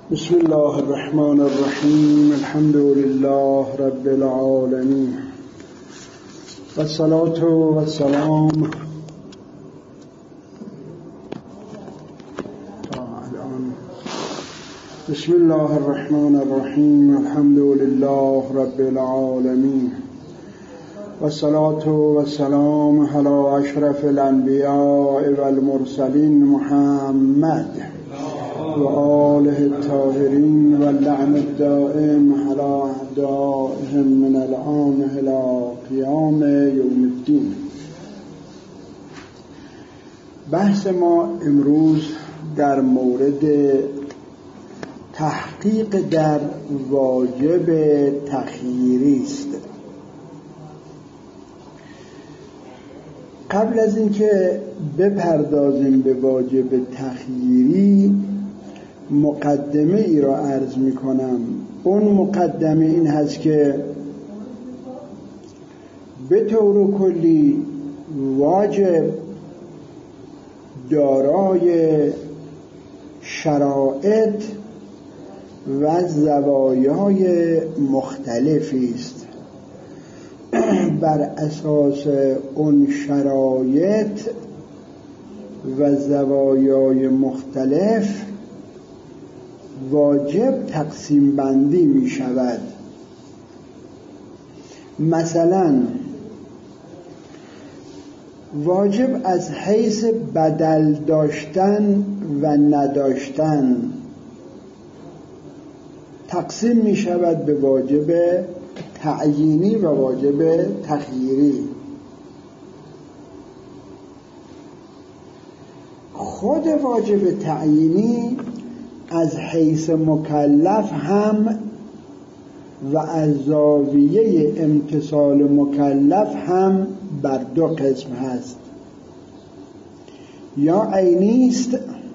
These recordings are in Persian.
بسم الله الرحمن الرحیم. الحمد لله رب العالمین و الصلاة و السلام بسم الله الرحمن الرحیم. الحمد لله رب العالمین و الصلاة و السلام علی اشرف الانبیاء و المرسلین محمد و آله الطاهرین و لعن الدائم علی اعدائهم من الآن الی قیام یوم الدین. بحث ما امروز در مورد تحقیق در واجب تخییری است. قبل از اینکه بپردازیم به واجب تخییری مقدمه ای را عرض می کنم. اون مقدمه این هست که به طور کلی واجب دارای شرایط و زوایای مختلفی است. بر اساس اون شرایط و زوایای مختلف واجب تقسیم بندی می شود. مثلا واجب از حیث بدل داشتن و نداشتن تقسیم می شود به واجب تعیینی و واجب تخییری. خود واجب تعیینی از حیث مکلف هم و از زاویه امتثال مکلف هم بر دو قسم هست. یا عینی است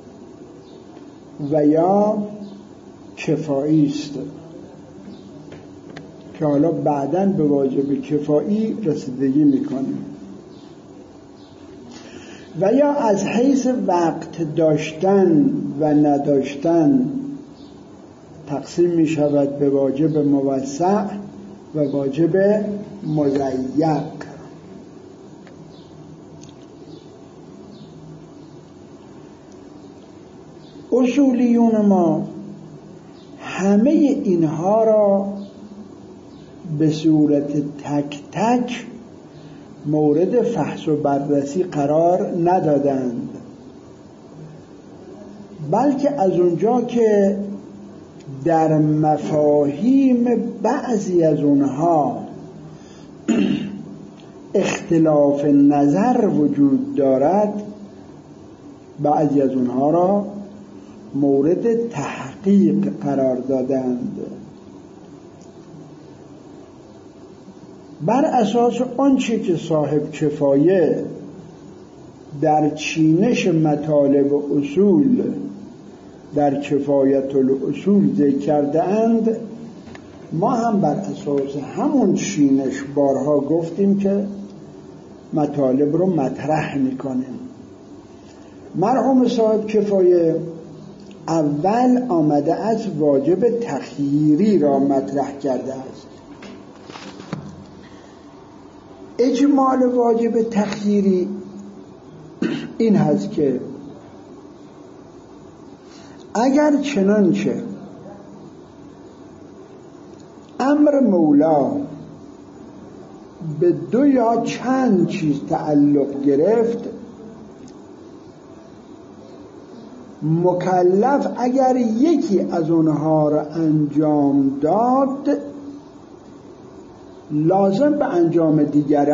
و یا کفایی است که حالا بعداً به واجب کفایی رسیدگی میکنیم. و یا از حیث وقت داشتن و نداشتن تقسیم می شود به واجب موسع و واجب مضیق. اصولیون ما همه اینها را به صورت تک تک مورد فحص و بررسی قرار ندادند، بلکه از اونجا که در مفاهیم بعضی از اونها اختلاف نظر وجود دارد بعضی از اونها را مورد تحقیق قرار دادند. بر اساس آنچه که صاحب کفایه در چینش مطالب و اصول در کفایت الاصول ذکر کرده اند، ما هم بر اساس همون چینش بارها گفتیم که مطالب رو مطرح میکنیم. مرحوم صاحب کفایه اول آمده از واجب تخییری را مطرح کرده است. اجمال واجب تخییری این هست که اگر چنانچه امر مولا به دو یا چند چیز تعلق گرفت، مکلف اگر یکی از اونها را انجام داد لازم به انجام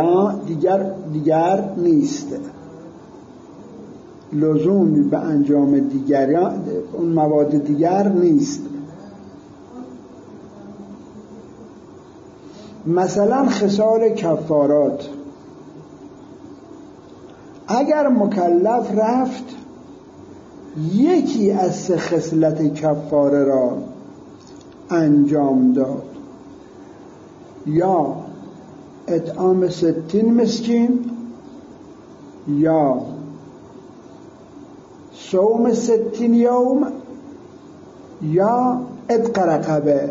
دیگر نیست. لزومی به انجام اون مواد دیگر نیست. مثلا خصال کفارات، اگر مکلف رفت یکی از 3 خصلت کفاره را انجام داد، یا اطعام 60 مسکین یا صوم 60 یوم یا عتق رقبه.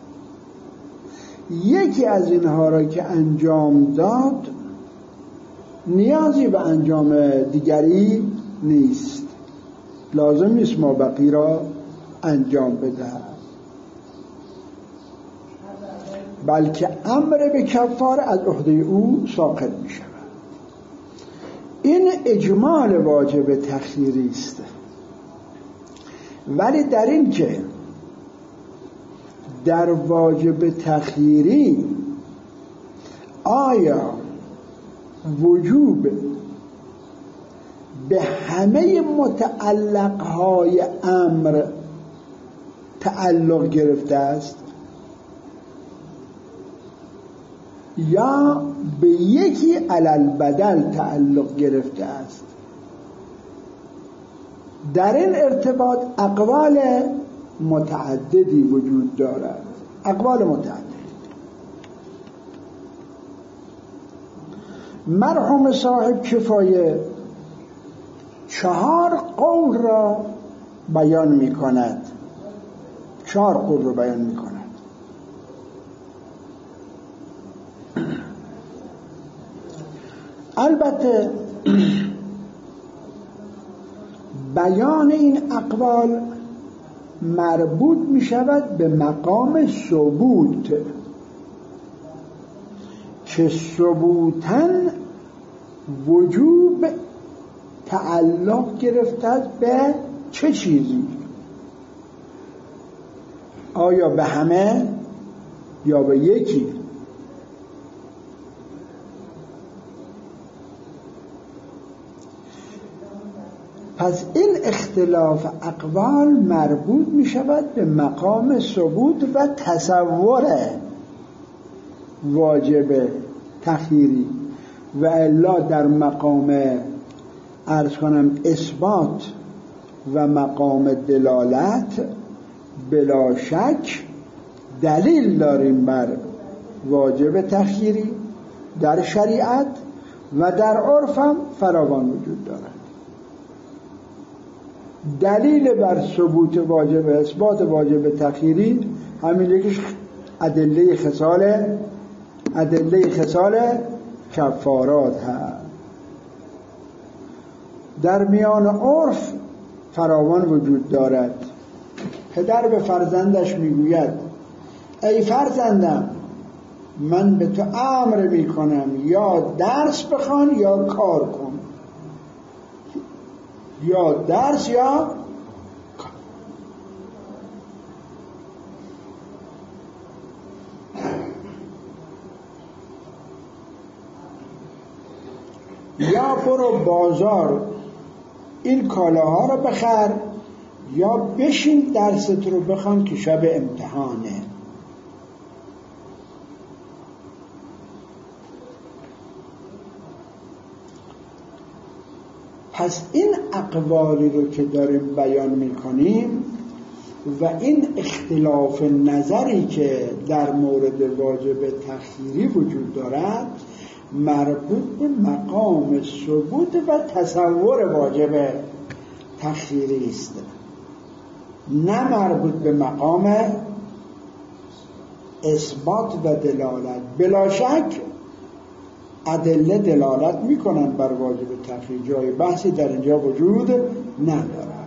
یکی از اینها را که انجام داد نیازی به انجام دیگری نیست، لازم نیست ما بقیه را انجام بدهد، بلکه امر به کفاره از عهده او ساقط می شود. این اجمال واجب تخییری است، ولی در این که در واجب تخییری آیا وجوب به همه متعلقهای امر تعلق گرفته است یا به یکی علالبدل تعلق گرفته است؟ در این ارتباط اقوال متعددی وجود دارد، اقوال متعدد. مرحوم صاحب کفایه 4 قول را بیان می کند، 4 قول را بیان می کند. البته بیان این اقوال مربوط می شود به مقام ثبوت که ثبوتاً وجوب تعلق گرفته به چه چیزی؟ آیا به همه یا به یکی؟ پس این اختلاف اقوال مربوط می شود به مقام ثبوت و تصور واجب تخییری، و الا در مقام عرض کنم اثبات و مقام دلالت بلا شک دلیل داریم بر واجب تخییری در شریعت و در عرف هم فراوان وجود دارد. دلیل بر ثبوت واجب اثبات واجب تخییری همین یکیش ادله خصال کفارات هست. در میان عرف فراوان وجود دارد. پدر به فرزندش میگوید ای فرزندم من به تو امر میکنم یا درس بخوان یا کار کن، یا درس یا کار. یا برو بازار این کالاها رو بخر یا بشین درست رو بخوان که شب امتحانه. پس این اقوالی رو که داریم بیان میکنیم و این اختلاف نظری که در مورد واجب تخییری وجود دارد مربوط به مقام ثبوت و تصور واجب تخییری است، نه مربوط به مقام اثبات و دلالت. بلا شک ادله دلالت میکنن بر واجب تخییر، جای بحثی در اینجا وجود ندارد.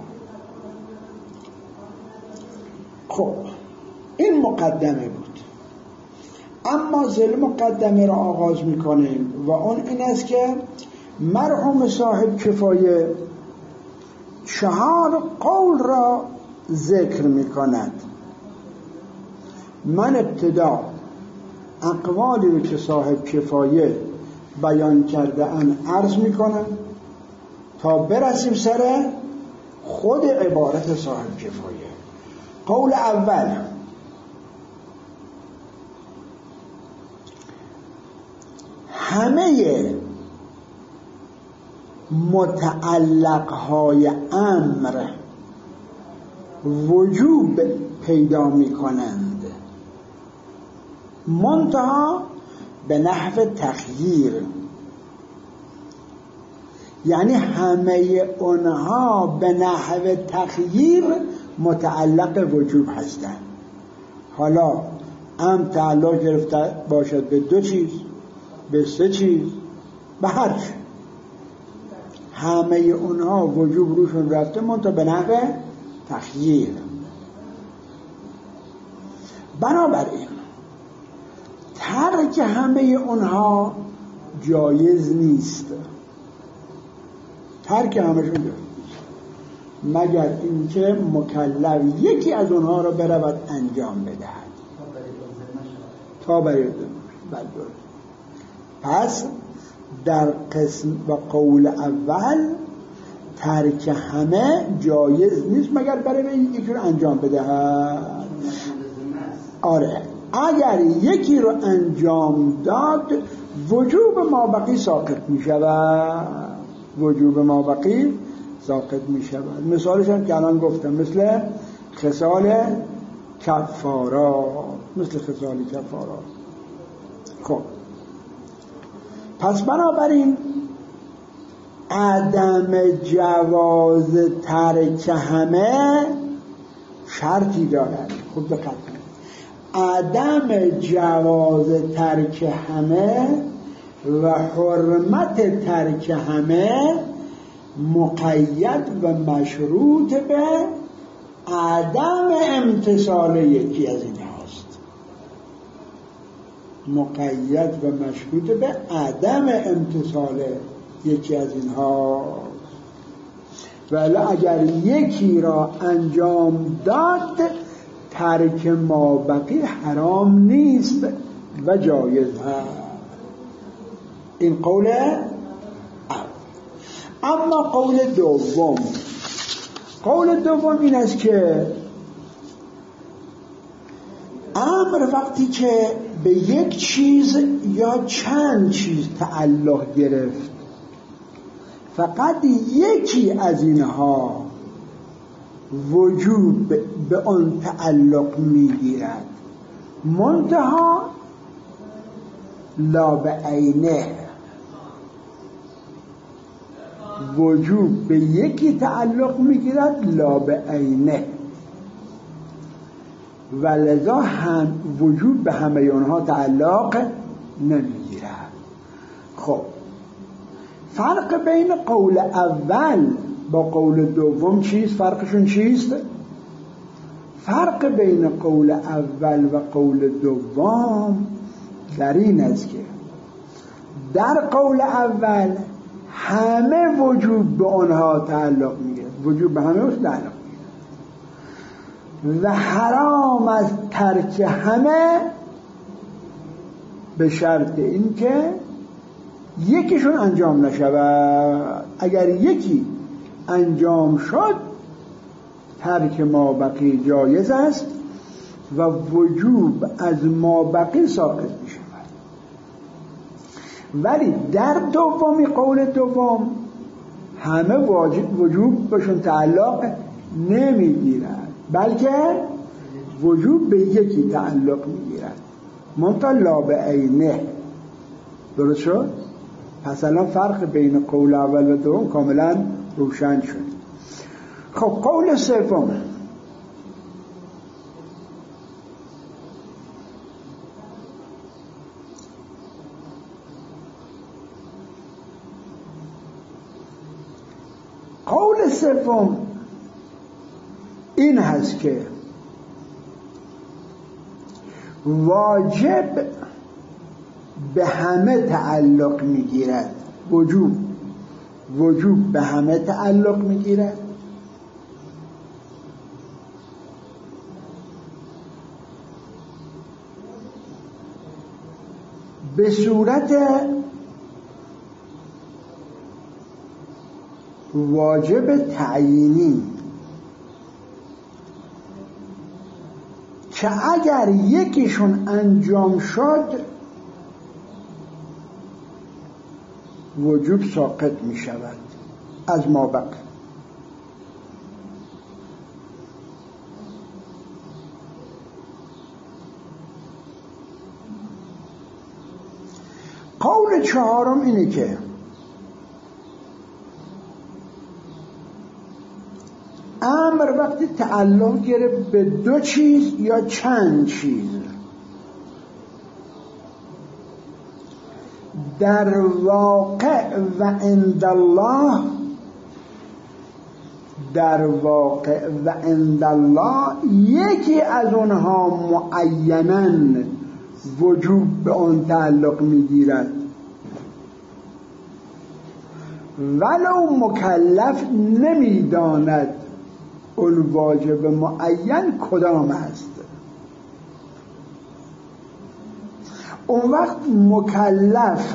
خب این مقدمه بود، اما ذیل مقدمه را آغاز میکنیم و اون این است که مرحوم صاحب کفایه 4 قول را ذکر میکند. من ابتدا اقوالی رو که صاحب کفایه بیان کرده ان عرض میکنم تا برسیم سر خود عبارت صاحب کفایه. قول اول: همه متعلقهای امر وجوب پیدا میکنند، منتها به نحو تخییر، یعنی همه اونها به نحو تخییر متعلق وجوب هستند. حالا امر تعلق گرفته باشد به 2 چیز، به 3 چیز، به هر چی، همه اونها وجوب روشون رفته منتها به نحو تخییر. بنابراین ترک همه اونها جایز نیست، ترک همشون جایز مگر اینکه مکلف یکی از اونها را برود انجام بدهد تا برای بله. پس در قسم و قول اول ترک همه جایز نیست مگر برای یکی رو انجام بدهد. آره، اگر یکی رو انجام داد وجوب مابقی ساقط می شود، وجوب مابقی ساقط می شود. مثالش هم که الان گفتم، مثل خصال کفارات، مثل خصال کفارات. خب پس بنابراین عدم جواز ترک همه شرطی دارد. خب دقت کنید، عدم جواز ترک همه و حرمت ترک همه مقید و مشروط به عدم امتثال یکی از این هاست. مقید و مشروط به عدم امتثال یکی از اینها، ولی اگر یکی را انجام داد ترک مابقی حرام نیست و جایز هست. این قول اول. اما قول دوم، قول دوم این است که امر وقتی که به یک چیز یا چند چیز تعلق گرفت، فقط یکی از اینها وجوب به آن تعلق میگیرد، منتها لا به عینه. وجوب به یکی تعلق میگیرد لا به عینه، و لذا هم وجوب به همه اونها تعلق نمیگیرد. خب فرق بین قول اول با قول دوم چیست؟ فرقشون چیست؟ فرق بین قول اول و قول دوم در این است که در قول اول همه وجوب به آنها تعلق میگیرد، وجوب به همه تعلق میگیرد و حرام از ترک همه به شرط این که یکیشون انجام نشود. اگر یکی انجام شد ترک مابقی جایز است و وجوب از مابقی ساقط می شود. ولی در دومی قول دوم همه وجوب بهشون تعلق نمیگیرد، بلکه وجوب به یکی تعلق میگیرد، منتها لا به عینه. درست شد؟ پس الان فرق بین قول اول و دوم کاملا روشن شد. خب قول سوم، قول سوم این هست که واجب به همه تعلق میگیرد، وجوب به همه تعلق میگیرد به صورت واجب تعیینی که اگر یکیشون انجام شد وجوب ساقط می شود از مابقی. قول چهارم اینه که امر وقتی وقتی تعلق گرفت به دو چیز یا چند چیز، در واقع و عند الله، در واقع و عند الله یکی از اونها معیناً وجوب به آن تعلق میگیرد ولو مکلف نمیداند اون واجب معین کدام است. اون وقت مکلف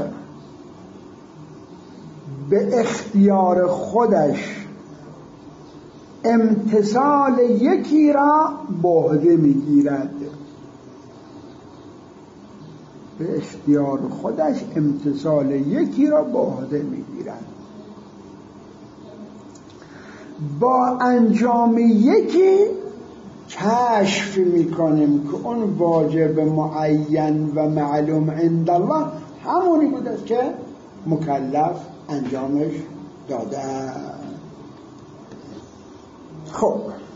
به اختیار خودش امتثال یکی را به عهده میگیرد، به اختیار خودش امتثال یکی را به عهده میگیرد. با انجام یکی کشف میکنیم که اون واجب معین و معلوم عند الله همونی بود است که مکلف انجامش داده. خب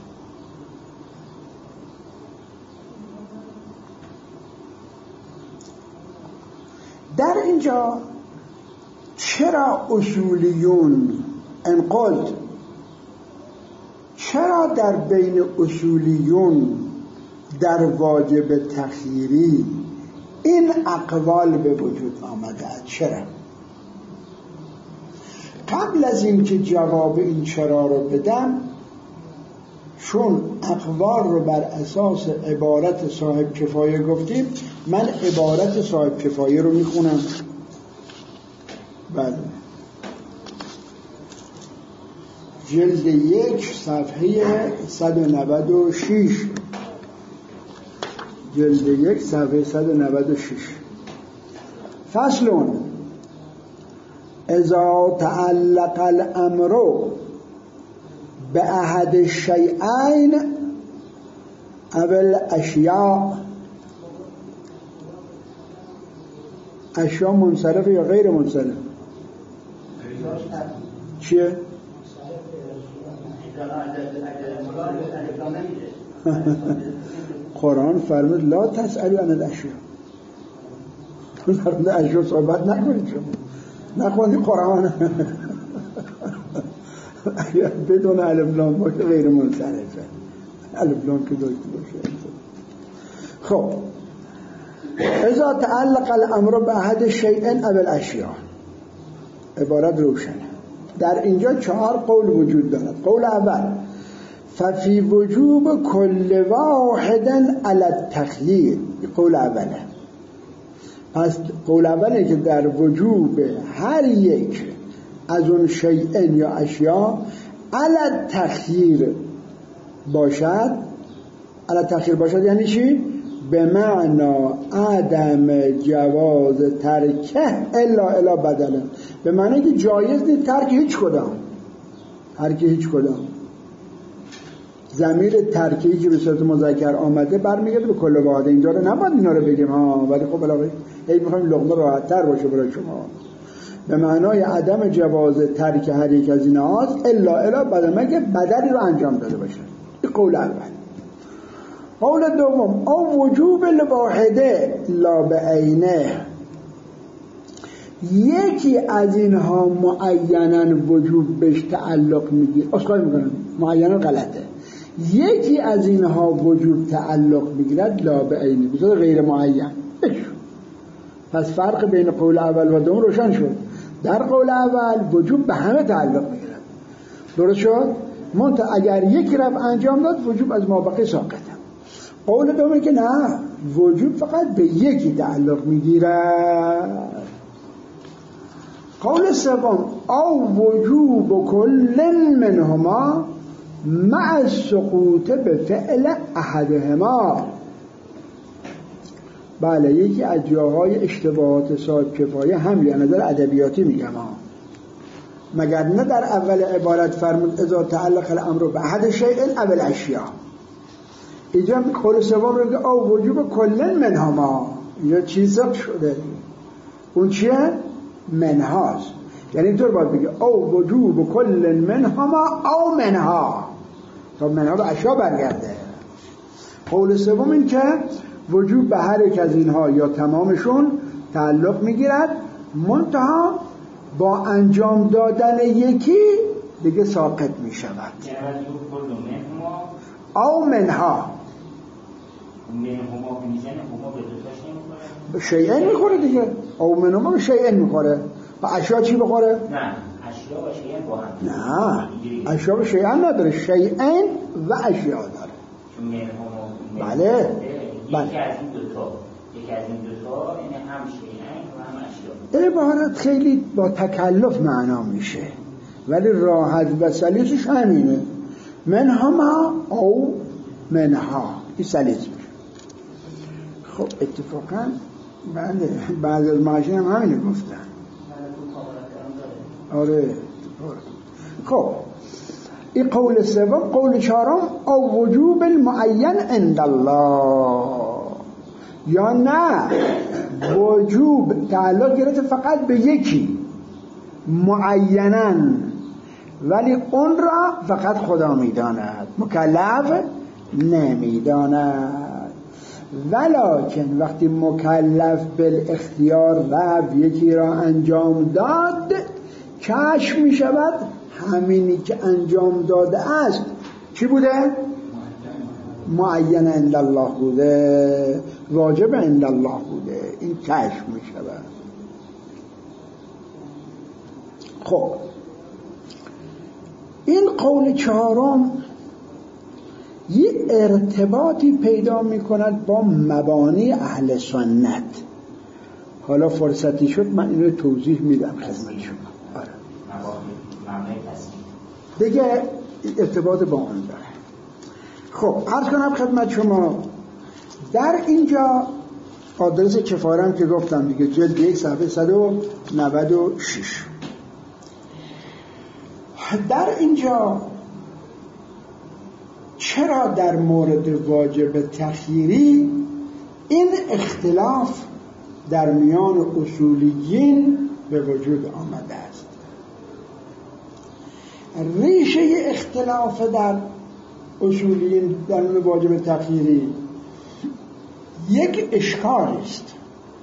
در اینجا چرا اصولیون انقلت، چرا در بین اصولیون در واجب تخییری این اقوال به وجود آمده است؟ چرا؟ قبل از این که جواب این چرا رو بدم، چون اقوال رو بر اساس عبارت صاحب کفایه گفتیم، من عبارت صاحب کفایه رو میخونم. بله، جلد 1 صفحه 196، جلد 1 صفحه 196. فصل: اذا تعلق الامر به احد الشیئین او الاشیاء، اشیاء منصرف یا غیر منصرف؟ چیه؟ قرآن فرمود لا تسألوا عن الاشیاء، فرمود اشیاء صحبت نکنید، شما نخوندی قرآن. بدون الف لام باشه غیر منصرفه، الف لام که داشته باشه. خب اذا تعلق الامر به احد الشیئین او الاشیاء، عبارت روشنه. در اینجا 4 قول وجود دارد. قول اول: ففی وجوب کل واحد علی التخییر، قول اوله. پس قول اوله که در وجوب هر یک از اون شیئین یا اشیاء علی التخییر باشد. علی التخییر باشد یعنی چی؟ به معنا عدم جواز ترکه الا بدلا، به معنی که جایز نیست ترک هیچ کدام، ترک هیچ کدام. ضمیر ترکی که به صورت مذکر آمده برمیگرده به کل واحد. اینجا رو نباید اینا رو بگیم ها، ولی خب علاوه هی میخوایم لقمه راحت تر باشه برای شما. به معنای عدم جواز ترک هر یک از اینا هاست الا بدلا، مگه بدلی رو انجام داده باشه. این قول اول. قول دوم: او وجوب الواحده لا بعینه، یکی از اینها معیناً وجوب بهش تعلق میگیره. اسخای میکنم معیناً غلطه. یکی از اینها وجوب تعلق میگیرد لا بعینه، بذار غیر معین. پس فرق بین قول اول و دوم روشن شد. در قول اول وجوب به همه تعلق میگیرد، درست شد؟ منتها اگر یکی رفع انجام داد وجوب از مابقی ساقطه. قول دومه که نه، وجوب فقط به یکی تعلق میگیرد. قول سوم: او وجوب کل منهما مع السقوط به فعل احدهما. بله، یکی از جاهای اشتباهات صاحب کفایه هم یا نظر ادبیاتی میگم ها، مگر نه در اول عبارت فرمود اذا تعلق الامر به احد شیئین او الاشیاء، اینجا قول سوم رو که او وجوب کل منهما، یا چیز شده اون چیه؟ منهاست. یعنی اینطور باید بگه او وجوب کل منهما او منها. تا منها به اشیا برگرده. قول سوم این که وجوب به هر یک از اینها یا تمامشون تعلق میگیرد، منتها با انجام دادن یکی دیگه ساقط میشود. او منها به شیئن میخوره دیگه، او منها به شیئن میخوره. و اشیا چی بخوره؟ نه اشیا و شیئن با هم. نه اشیا و شیئن نداره، شیئن و اشیا داره. بله بله. یکی از این دوتا این هم شیئن و هم اشیا. عبارت خیلی با تکلف معنا میشه ولی راحت و سلیسش همینه، منها ما او منها، این سلیس میشه. خب اتفاقا بعد از ماشین هم همینه گفتن. آره. خب این قول سوم. قول چهارم او وجوب المعین عند الله، یا نه وجوب تعلق گرفته فقط به یکی معیناً، ولی اون را فقط خدا میداند، مکلف نمیداند. ولکن وقتی مکلف بالاختیار رفت یکی را انجام داد، کشف می شود همینی که انجام داده است چی بوده؟ معین عند الله بوده، واجب عند الله بوده. این کشف می شود. خب این قول چهارم یه ارتباطی پیدا می کند با مبانی اهل سنت. حالا فرصتی شد من اینو توضیح میدم خدمت شما. آره. دیگه ارتباط با اون داره. خب عرض کنم خدمت شما در اینجا آدرس کفارم که گفتم دیگه، جلد 1 صفحه 196. در اینجا چرا در مورد واجب تخییری این اختلاف در میان اصولیین به وجود آمده است؟ ریشه اختلاف در اصولیین در مورد واجب تخییری یک اشکال است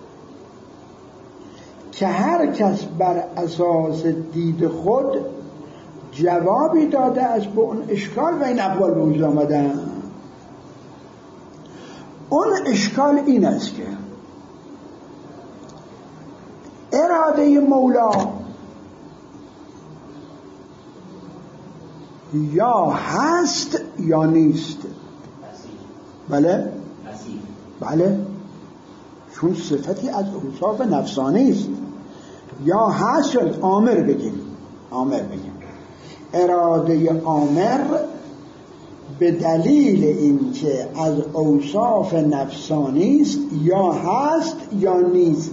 که هر کس بر اساس دید خود جوابی داده است به اون اشکال و این اقوال به وجود آمدن. اون اشکال این است که اراده مولا یا هست یا نیست. بله؟ بله، چون صفتی از اوصاف نفسانی است. یا هست یا آمر بگیم. اراده آمر به دلیل اینکه از اوصاف نفسانی است، یا هست یا نیست.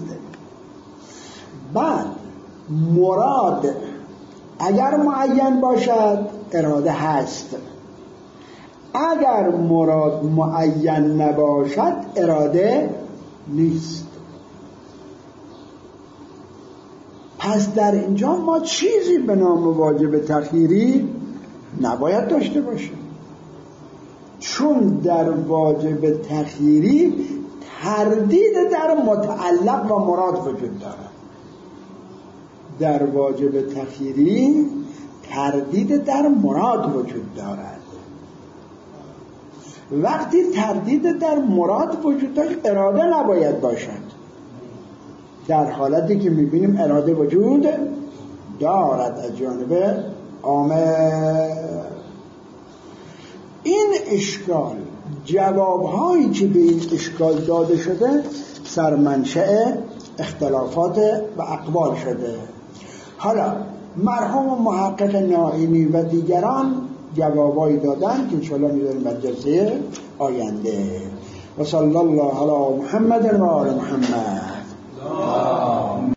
بعد مراد اگر معین باشد اراده هست، اگر مراد معین نباشد اراده نیست. پس در اینجا ما چیزی به نام واجب تخییری نباید داشته باشیم، چون در واجب تخییری تردید در متعلق و مراد وجود دارد. در واجب تخییری تردید در مراد وجود دارد. وقتی تردید در مراد وجود داشت اراده نباید باشد. در حالتی که میبینیم اراده وجود دارد از جانب آمر. این اشکال، جوابهایی که به این اشکال داده شده سرمنشأ اختلافات و اقوال شده. حالا مرحوم محقق نائینی و دیگران جوابایی دادن که انشاءالله می‌ذاریم در جلسه آینده. و صلی الله علی محمد و آل محمد.